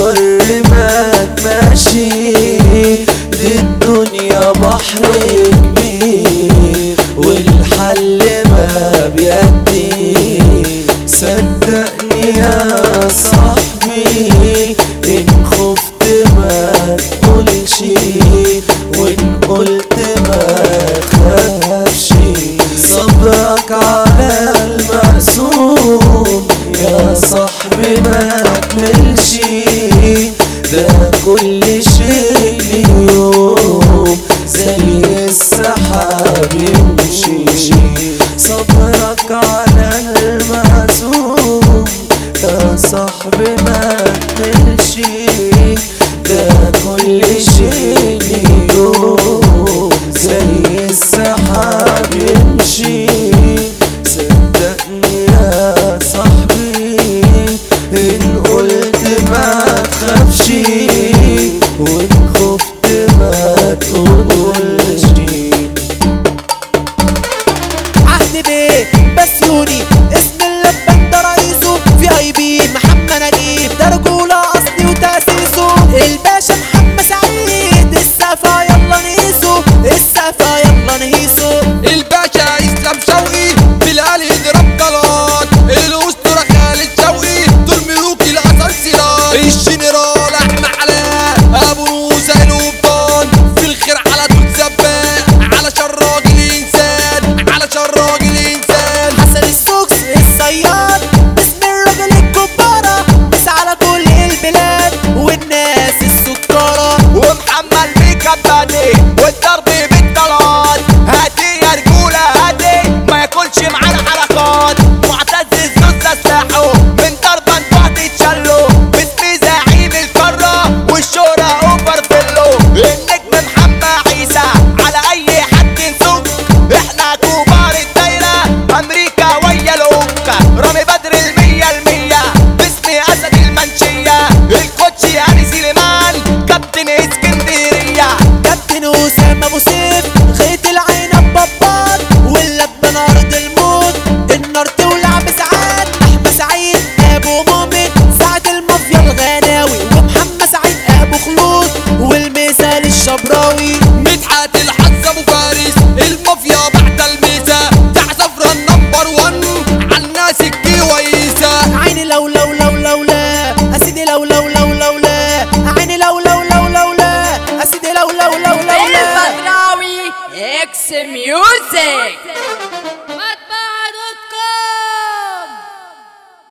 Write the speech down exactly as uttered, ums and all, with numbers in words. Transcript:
رماك ماشي، دي الدنيا بحر كبير والحل ما بيدي. صدقني يا صاحبي إن خفت ما تقولش، وإن قلت ما تخافش. صبرك على المقسوم يا صاحبي ما تملش، ده كل شيء اليوم زي السحاب يمشي. صبرك على المقسوم يا صاحبي ما تملش، ده كل شيء اليوم زي السحاب يمشي. صدقني يا صاحبي إن قلت ما تخافش، وإن خفت ما تقولش. عهد بيه بسيوني اسم اللبان ده رئيسه، في اي بي محمد نجيب ده رجولة اصلي وتأسيسه. الباشا محمد سعيد السقفة يلا نقيسه، السقفة يلا نقيسه. الباشا اسلام شوقي بلال يضرب طلات، الاسطورة خالد شوقي دول ملوك الاسانسيرات. الجنرال احمد علاء ابو موسى القبطان، في الخير على طول سباق، على شر راجل انسان، على شر راجل انسان. حسن السوكس الصياد اسم الراجل الكبارة، بس على كل البلاد والناس السكارة. ومحمد ميكا بادي والضرب بالطلات، هاتي يا رجولة هاتي ما ياكلش معانا حركات. معتز الزوزة سلاحه من ضربة انتوا هتتشلوا، باسم زعيم القارة والشهرة اوفر فيلو. النجم محمد عيسى على اي حد نسوق، احنا كبار الدايرة امريكا ويا الاوكا. رامي بدر المية المية باسم اسد المنشية، الكوتشي هاني سليمان كابتن اسكندرية. كابتن اسامة ابو سيف خيط العين بباط، واللبان ارض الموت النار تولع بساعات. احمد سعيد ابو مؤمن سعد المافيا الغناوي، ومحمد سعيد ابو خلود والمثال الشبراوي. مدحت الحظ ابو فارس المافيا بعد الميزة، بتاع صفرا النمبر وان عالناس الكويسة. عيني لو لو لو لو لا اسيدي لو لو لو لو لا، عيني لو لو لو لو لا اسيدي لو لو لو لو لا. البدراوي اكس ميوزك.